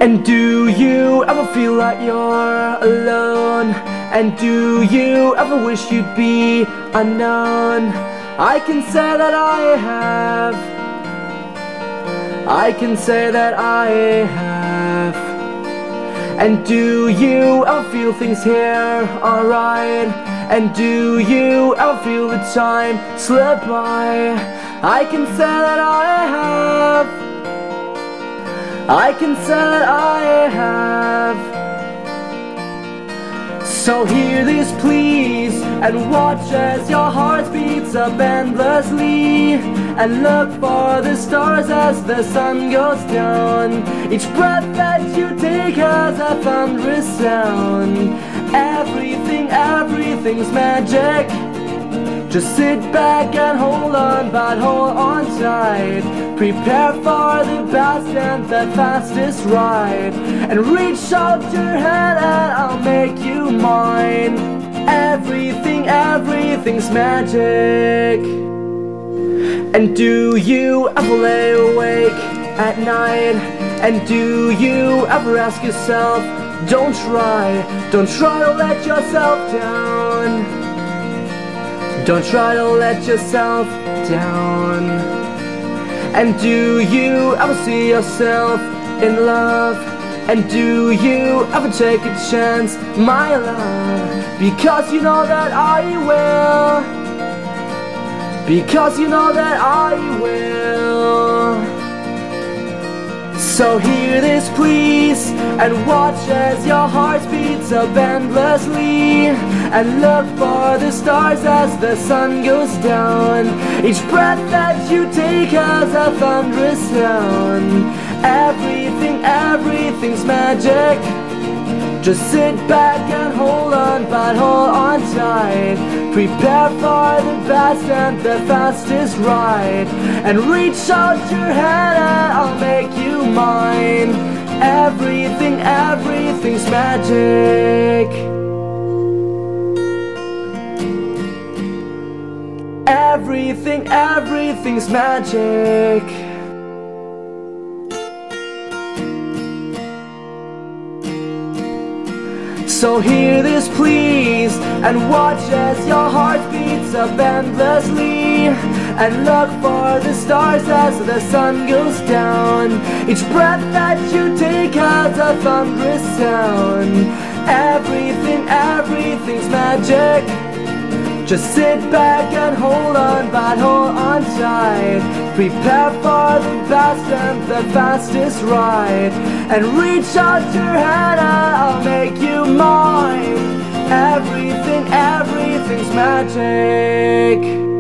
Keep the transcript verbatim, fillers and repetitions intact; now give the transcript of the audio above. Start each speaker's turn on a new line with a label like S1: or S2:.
S1: And do you ever feel like you're alone? And do you ever wish you'd be unknown? I can say that I have. I can say that I have. And do you ever feel things here are right? And do you ever feel the time slip by? I can say that I have. I can say that I have. So hear this please, and watch as your heart beats up endlessly, and look for the stars as the sun goes down. Each breath that you take has a thunderous sound. Everything, everything's magic. Just sit back and hold on, but hold on tight. Prepare for the best and the fastest ride, and reach out your hand and I'll make you mine. Everything, everything's magic. And do you ever lay awake at night? And do you ever ask yourself, don't try, don't try to let yourself down. Don't try to let yourself down. And do you ever see yourself in love? And do you ever take a chance, my love? Because you know that I will. Because you know that I will. So hear this please, and watch as your heart beats up endlessly, and look for the stars as the sun goes down. Each breath that you take has a thunderous sound. Everything, everything's magic. Just sit back and hold on, but hold on tight. Prepare for the best and the fastest ride, and reach out your hand and I'll make you mine. Everything, everything's magic. Everything, everything's magic. So hear this please, and watch as your heart beats up endlessly, and look for the stars as the sun goes down. Each breath that you take has a thunderous sound. Everything, everything's magic. Just sit back and hold on, but hold on tight. Prepare for the best and the fastest ride, and reach out your hand and I'll make you mine. Everything, everything's magic.